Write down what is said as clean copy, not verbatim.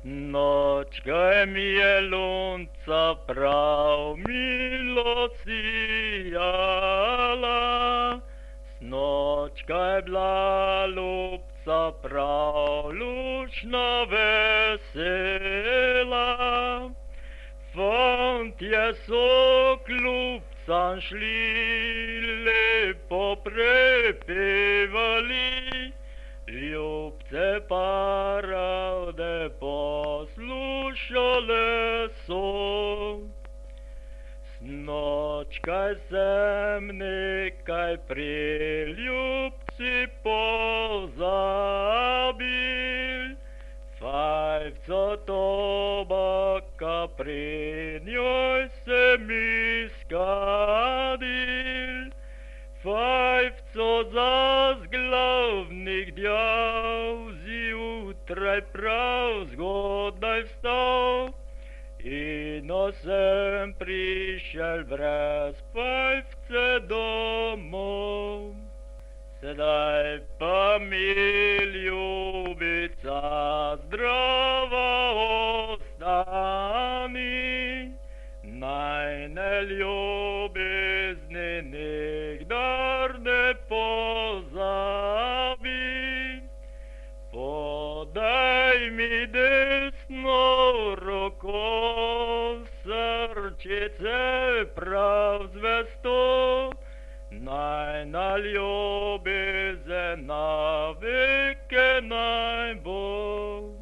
Nočkaj mi je lunca prav milo sijala, snočka je bila ljubca prav lučna vesela. Fantje so k ljubcam šli, lepo prepevali, ljubce pa rade poslušale so. Snočkaj sem nekaj pri ljubci pozabil, fajfco tobaka pri njoj se mi skadil. Fajfco za zglavnih djav zjutraj prav zgodaj vstal, ino sem prišel brez fajfce domov. Sedaj pa mi ljubica zdrava ostani, najne ljubezni nikdar ne pozabi. Podaj mi desno roko, srčice prav zvesto, najna ljubezen na veke naj bo.